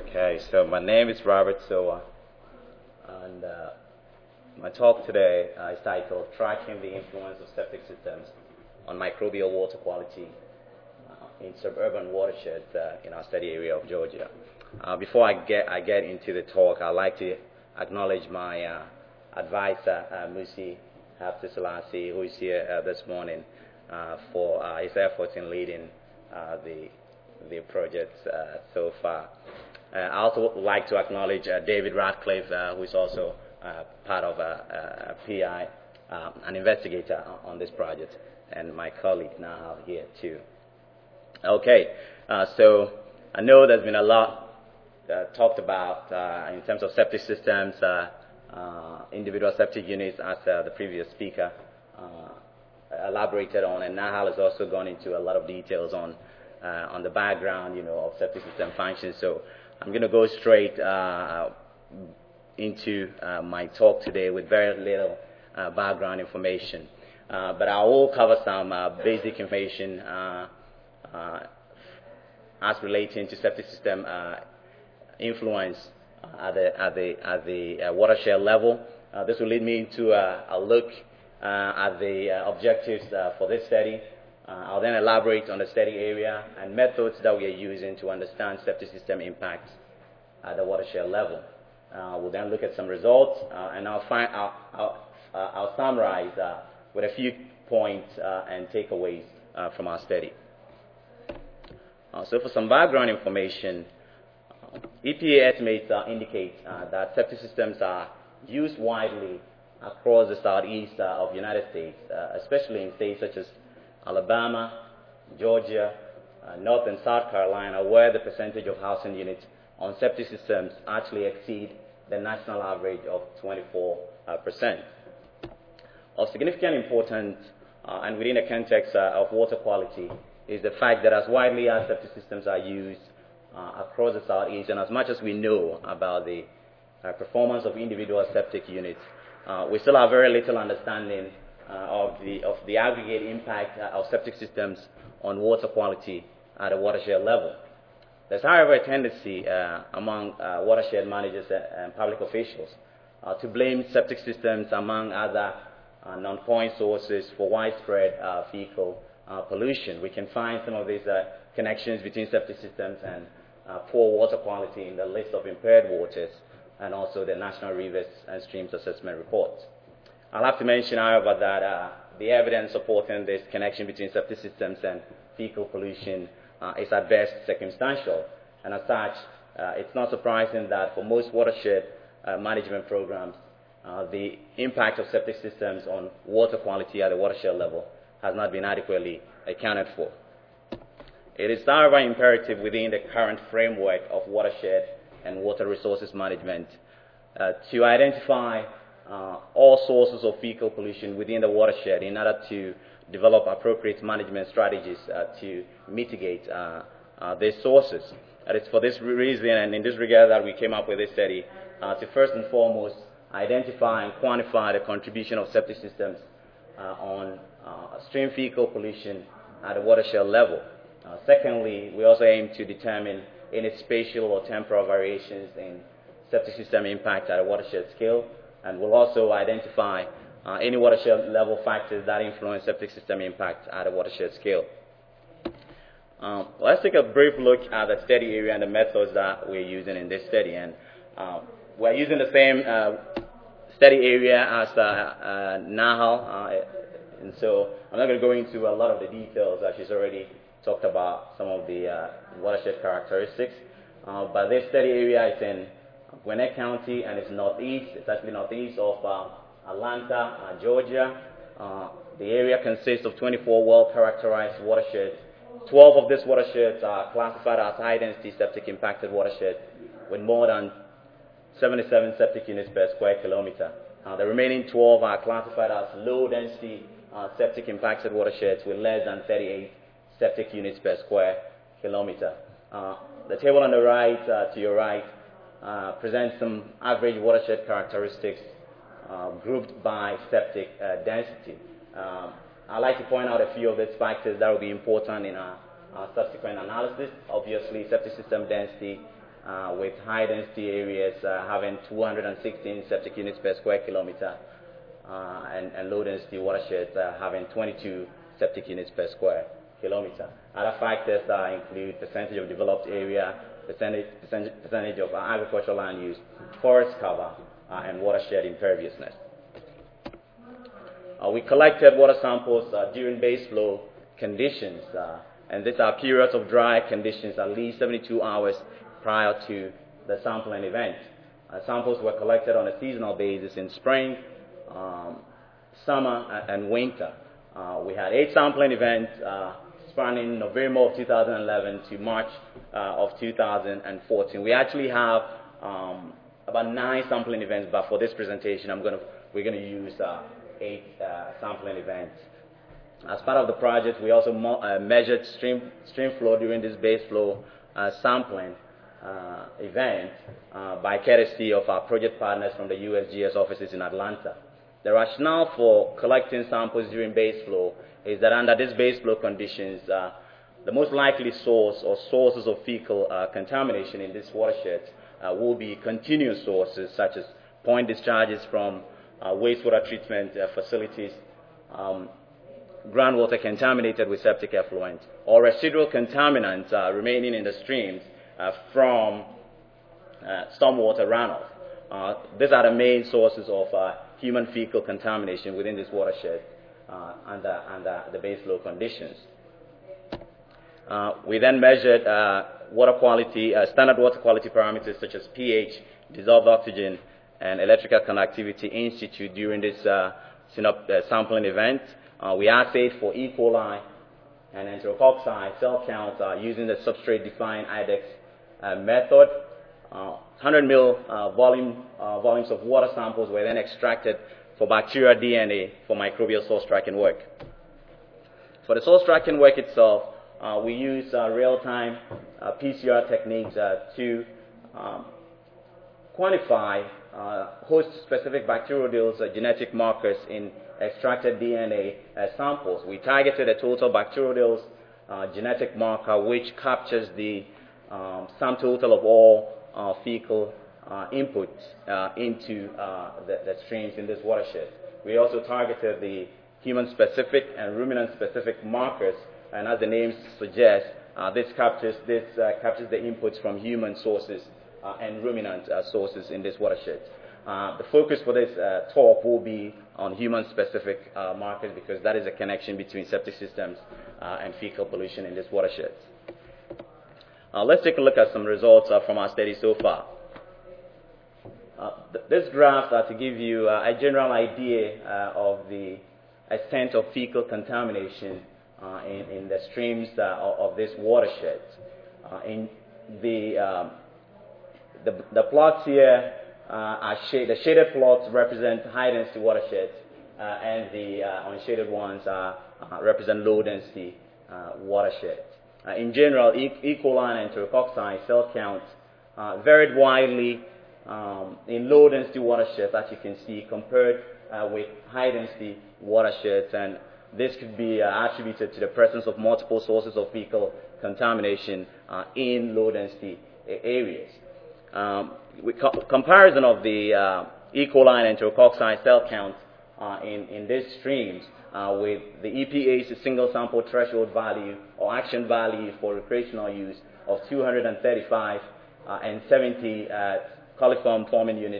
Okay, so my name is Robert Soa, and my talk today is titled Tracking the Influence of Septic Systems on Microbial Water Quality in Suburban Watersheds in our study area of Georgia. Before I get into the talk, I'd like to acknowledge my advisor, Musi Hafti who is here this morning for his efforts in leading the project so far. I also would like to acknowledge David Radcliffe, who is also part of a PI, an investigator on this project, and my colleague now here too. Okay, so I know there's been a lot talked about in terms of septic systems, individual septic units, as the previous speaker elaborated on, and Nahal has also gone into a lot of details on the background, of septic system functions. So I'm going to go straight into my talk today with very little background information. But I will cover some basic information as relating to septic system influence at the watershed level. This will lead me into a look at the objectives for this study. I'll then elaborate on the study area and methods that we are using to understand septic system impacts at the watershed level. We'll then look at some results, and I'll summarize with a few points and takeaways from our study. So for some background information, EPA estimates indicate that septic systems are used widely across the southeast of the United States, especially in states such as Alabama, Georgia, North and South Carolina, where the percentage of housing units on septic systems actually exceed the national average of 24%. Of significant importance, and within the context of water quality, is the fact that as widely as septic systems are used across the Southeast, and as much as we know about the performance of individual septic units, we still have very little understanding of the aggregate impact of septic systems on water quality at a watershed level. There's, however, a tendency among watershed managers and public officials to blame septic systems, among other non-point sources, for widespread fecal pollution. We can find some of these connections between septic systems and poor water quality in the list of impaired waters and also the National Rivers and Streams Assessment Reports. I'll have to mention, however, that the evidence supporting this connection between septic systems and fecal pollution is at best circumstantial, and as such, it's not surprising that for most watershed management programs, the impact of septic systems on water quality at the watershed level has not been adequately accounted for. It is, however, imperative within the current framework of watershed and water resources management to identify all sources of fecal pollution within the watershed in order to develop appropriate management strategies to mitigate these sources. And it's for this reason and in this regard that we came up with this study to first and foremost identify and quantify the contribution of septic systems on stream fecal pollution at the watershed level. Secondly, we also aim to determine any spatial or temporal variations in septic system impact at a watershed scale, and we'll also identify any watershed level factors that influence septic system impact at a watershed scale. Let's take a brief look at the study area and the methods that we're using in this study. And we're using the same study area as Nahal, and so I'm not going to go into a lot of the details. She's already talked about some of the watershed characteristics, but this study area is in Gwinnett County, and it's northeast. It's actually northeast of Atlanta, Georgia. The area consists of 24 well-characterized watersheds. 12 of these watersheds are classified as high-density septic impacted watersheds with more than 77 septic units per square kilometer. The remaining 12 are classified as low-density septic impacted watersheds with less than 38 septic units per square kilometer. The table on the right, to your right, presents some average watershed characteristics grouped by septic density. I'd like to point out a few of these factors that will be important in our subsequent analysis. Obviously, septic system density with high density areas having 216 septic units per square kilometer, and low density watersheds having 22 septic units per square kilometer. Other factors include percentage of developed area, percentage of agricultural land use, forest cover, and watershed imperviousness. We collected water samples during base flow conditions, and these are periods of dry conditions at least 72 hours prior to the sampling event. Samples were collected on a seasonal basis in spring, summer, and winter. We had 8 sampling events spanning November of 2011 to March of 2014. We actually have about 9 sampling events, but for this presentation, we're going to use 8 sampling events. As part of the project, we also measured stream flow during this base flow sampling event by courtesy of our project partners from the USGS offices in Atlanta. The rationale for collecting samples during base flow is that under these base flow conditions, the most likely source or sources of fecal contamination in this watershed will be continuous sources such as point discharges from wastewater treatment facilities, groundwater contaminated with septic effluent, or residual contaminants remaining in the streams from stormwater runoff. These are the main sources of human fecal contamination within this watershed under the base flow conditions. We then measured water quality, standard water quality parameters such as pH, dissolved oxygen, and electrical conductivity in situ during this sampling event. We assayed for E. coli and enterococci cell counts using the substrate-defined IDEX method. 100 ml volumes of water samples were then extracted for bacterial DNA for microbial source tracking work. For the source tracking work itself, we use real-time PCR techniques to quantify host-specific bacterial genetic markers in extracted DNA samples. We targeted a total bacterial genetic marker which captures the sum total of all fecal inputs into the streams in this watershed. We also targeted the human-specific and ruminant-specific markers, and as the name suggests, this captures the inputs from human sources and ruminant sources in this watershed. The focus for this talk will be on human-specific markers because that is a connection between septic systems and fecal pollution in this watershed. Let's take a look at some results from our study so far. This graph to give you a general idea of the extent of fecal contamination in the streams of this watershed. In the plots here are the shaded plots represent high-density watersheds, and the unshaded ones represent low-density watersheds. In general, E. coli and enterococci cell counts varied widely in low-density watersheds, as you can see, compared with high-density watersheds, and this could be attributed to the presence of multiple sources of fecal contamination in low-density areas. Comparison of the E. coli and enterococci cell counts in these streams with the EPA's single sample threshold value or action value for recreational use of 235 and 70 colony forming units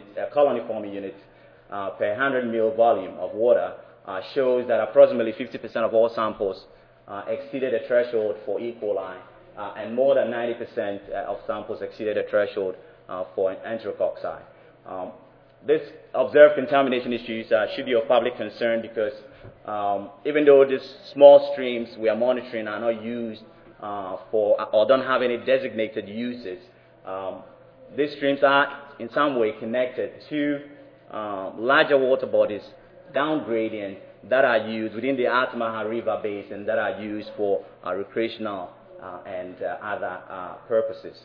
per 100 ml volume of water shows that approximately 50% of all samples exceeded the threshold for E. coli, and more than 90% of samples exceeded the threshold for enterococci. This observed contamination issues should be of public concern because even though these small streams we are monitoring are not used for or don't have any designated uses, these streams are in some way connected to larger water bodies down gradient that are used within the Altamaha River basin that are used for recreational and other purposes.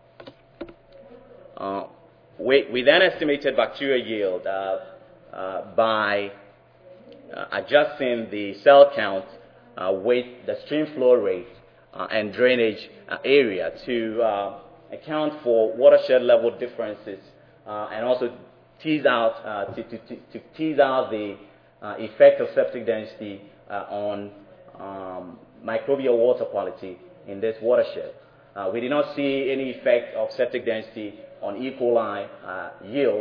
We then estimated bacterial yield by adjusting the cell count with the stream flow rate and drainage area to account for watershed level differences and also tease out to tease out the effect of septic density on microbial water quality in this watershed. We did not see any effect of septic density on E. coli yield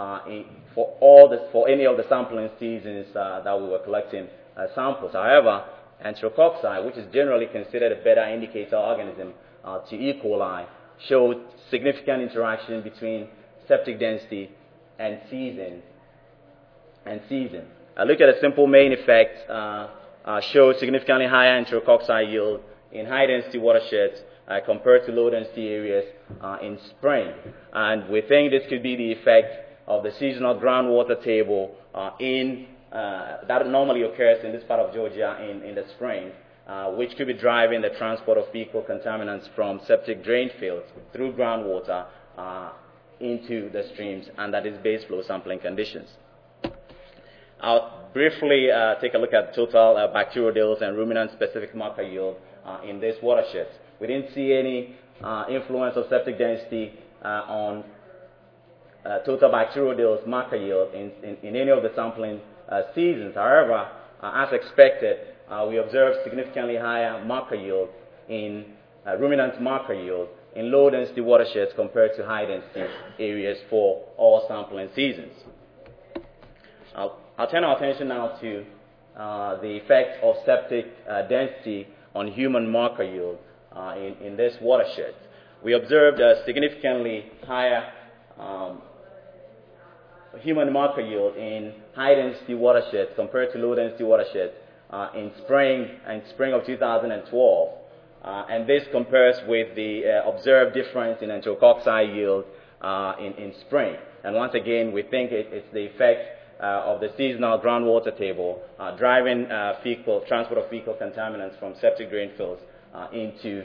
for any of the sampling seasons that we were collecting samples. However, enterococci, which is generally considered a better indicator organism to E. coli, showed significant interaction between septic density and season. Look at a simple main effect. Showed significantly higher enterococci yield in high-density watersheds compared to low-density areas in spring. And we think this could be the effect of the seasonal groundwater table that normally occurs in this part of Georgia in the spring, which could be driving the transport of fecal contaminants from septic drain fields through groundwater into the streams under these base flow sampling conditions. I'll briefly take a look at total bacteriodales and ruminant-specific marker yield in this watershed. We didn't see any influence of septic density on total bacteriodales marker yield in any of the sampling seasons. However, as expected, we observed significantly higher marker yield in ruminant marker yield in low-density watersheds compared to high-density areas for all sampling seasons. I'll turn our attention now to the effect of septic density on human marker yield in this watershed. We observed a significantly higher human marker yield in high-density watersheds compared to low-density watersheds in spring of 2012. And this compares with the observed difference in enterococci yield in spring. And once again, we think it's the effect of the seasonal groundwater table driving transport of fecal contaminants from septic drain fields into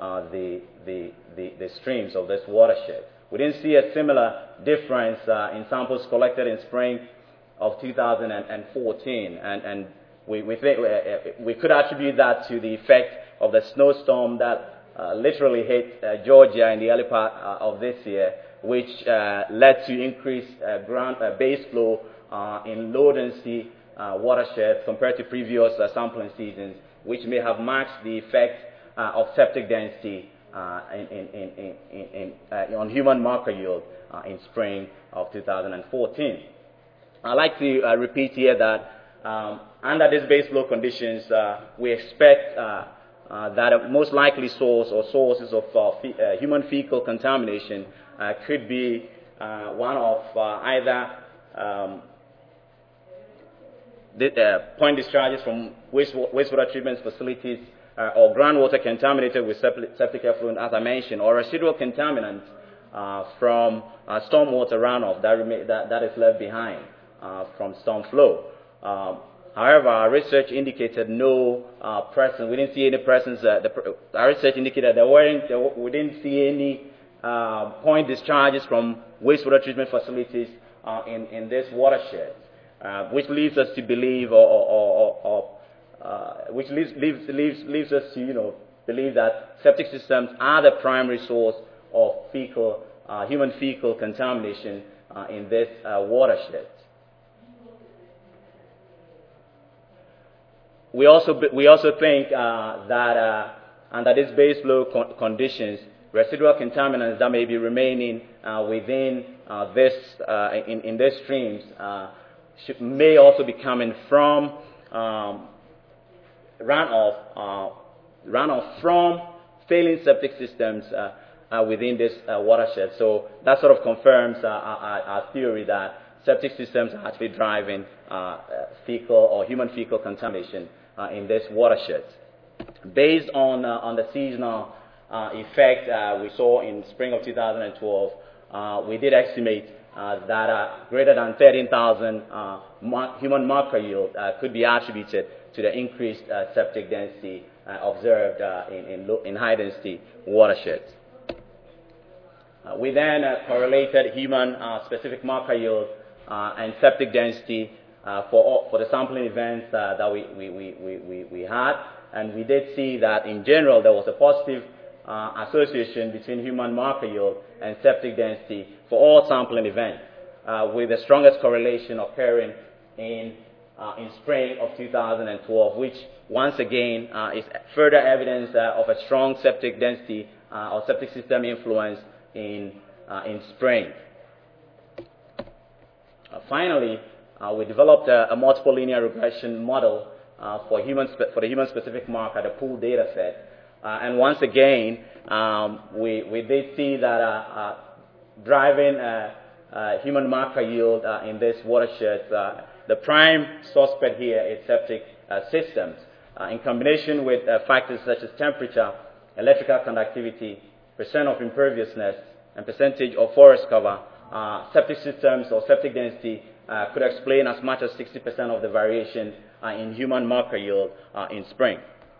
the streams of this watershed. We didn't see a similar difference in samples collected in spring of 2014, and we think we could attribute that to the effect of the snowstorm that literally hit Georgia in the early part of this year, which led to increased base flow in low-density watersheds compared to previous sampling seasons, which may have matched the effect of septic density on human marker yield in spring of 2014. I'd like to repeat here that under these base flow conditions, we expect that a most likely source or sources of human fecal contamination could be one of either point discharges from wastewater treatment facilities or groundwater contaminated with septic effluent, as I mentioned, or residual contaminants from stormwater runoff that is left behind from storm flow. However, our research indicated no presence. We didn't see any presence. Our research indicated we didn't see any point discharges from wastewater treatment facilities in this watershed, which leads us to believe, which leads us to believe that septic systems are the primary source of human fecal contamination in this watershed. We also think that under these base flow conditions, residual contaminants that may be remaining within in these streams may also be coming from runoff from failing septic systems within this watershed. So that sort of confirms our theory that septic systems are actually driving fecal or human fecal contamination in this watershed. Based on the seasonal effect we saw in spring of 2012, we did estimate that greater than 13,000 human marker yield could be attributed to the increased septic density observed in high-density watersheds. We then correlated human specific marker yield and septic density for the sampling events that we had, and we did see that in general there was a positive association between human marker yield and septic density for all sampling events, with the strongest correlation occurring in spring of 2012, which once again is further evidence of a strong septic density or septic system influence in spring. Finally, we developed a multiple linear regression model for the human-specific marker, the pooled data set. And once again, we did see that driving human marker yield in this watershed, the prime suspect here is septic systems. In combination with factors such as temperature, electrical conductivity, percent of imperviousness, and percentage of forest cover, septic systems or septic density could explain as much as 60% of the variation in human marker yield in spring.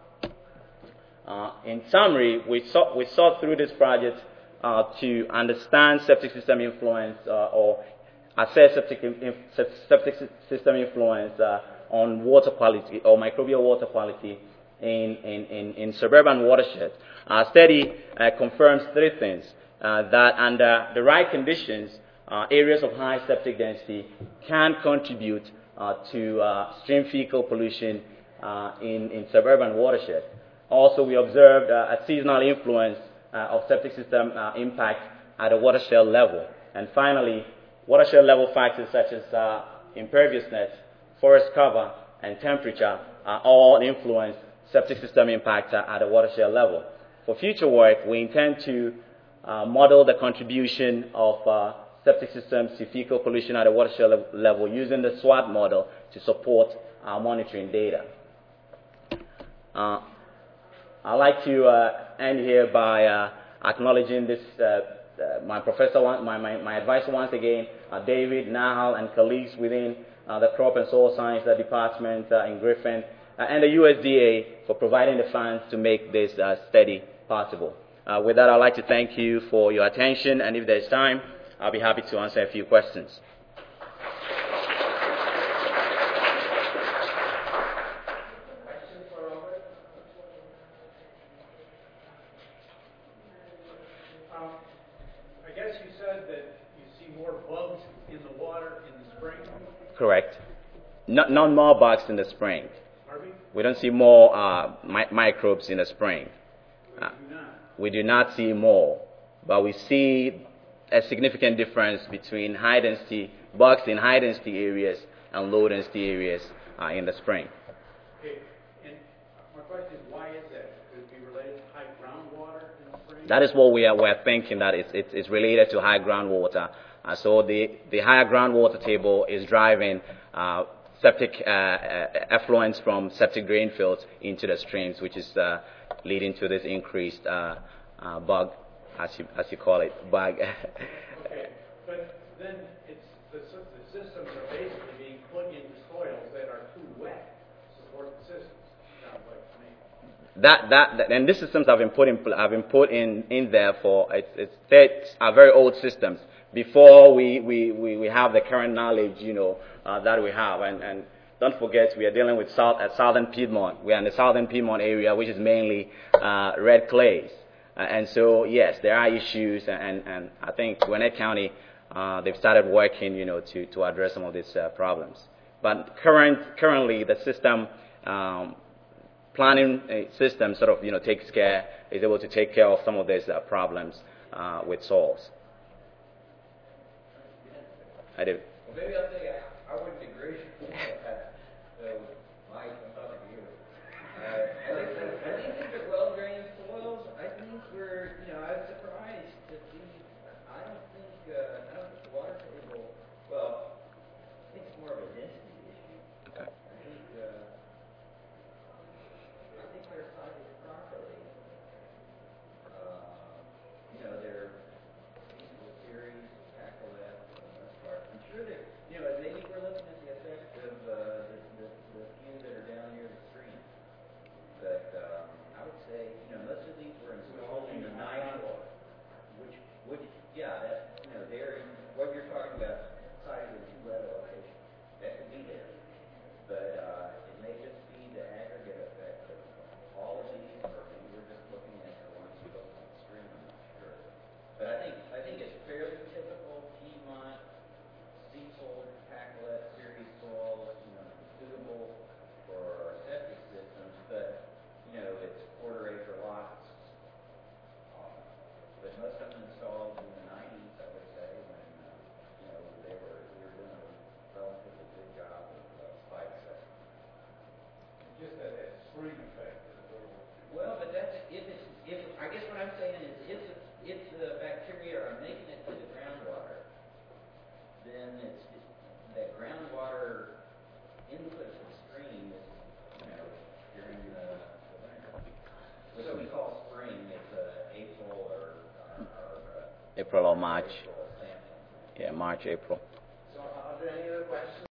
In summary, we sought through this project to understand septic system influence or assess septic system influence on water quality or microbial water quality in suburban watersheds. Our study confirms three things: that under the right conditions, areas of high septic density can contribute to stream fecal pollution in suburban watersheds. Also, we observed a seasonal influence of septic system impact at a watershed level. And finally, watershed level factors such as imperviousness, forest cover, and temperature all influence septic system impact at a watershed level. For future work, we intend to model the contribution of septic systems to fecal pollution at a watershed level using the SWOT model to support our monitoring data. I'd like to end here by acknowledging this my professor, my advisor once again, David, Nahal, and colleagues within the Crop and Soil Science Department in Griffin, and the USDA for providing the funds to make this study possible. With that, I'd like to thank you for your attention, and if there's time, I'll be happy to answer a few questions. I guess you said that you see more bugs in the water in the spring? Correct. Not more bugs in the spring. Pardon me? We don't see more microbes in the spring. We do not see more, but we see a significant difference between high density bugs in high density areas and low density areas in the spring. Okay, and my question is, why is that? Could it be related to high groundwater in the spring? That is what we're thinking, that it's related to high groundwater. So the higher groundwater table is driving septic effluents from septic drain fields into the streams, which is leading to this increased bug, as you call it, bug. Okay, but then it's the systems are basically being put into soils that are too wet to support the systems. Sounds like to me. And these systems have been put in there for it's are very old systems before we have the current knowledge that we have, and don't forget we are dealing with southern Piedmont. We are in the southern Piedmont area, which is mainly red clays, and so yes, there are issues, and I think Gwinnett County they've started working to address some of these problems. But currently the system planning system sort of is able to take care of some of these problems with soils. I do. Well, maybe I'll say I wouldn't agree with Mike. I'm talking to you. I think these are well-drained soils. I think I was surprised to see. I don't think the water table. Well, I think it's more of a density issue. Okay. I think they're sized properly. They're equal series, tackle that for the most part. I'm sure that, maybe we're looking at the effect of the few that are down near the stream. But April or March. Yeah, March, April. So are there any other questions?